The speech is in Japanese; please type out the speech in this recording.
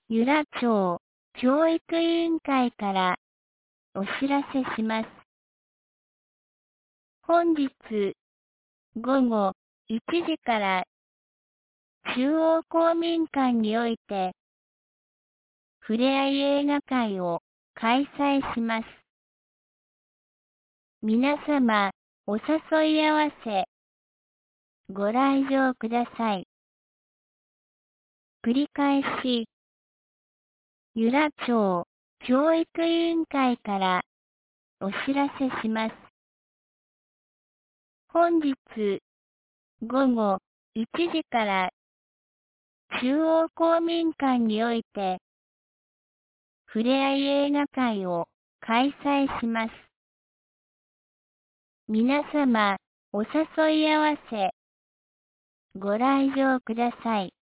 由良町教育委員会からお知らせします。本日午後1時から中央公民館においてふれあい映画会を開催します。皆様お誘い合わせご来場ください。繰り返し、由良町教育委員会からお知らせします。本日午後1時から中央公民館においてふれあい映画会を開催します。皆様お誘い合わせご来場ください。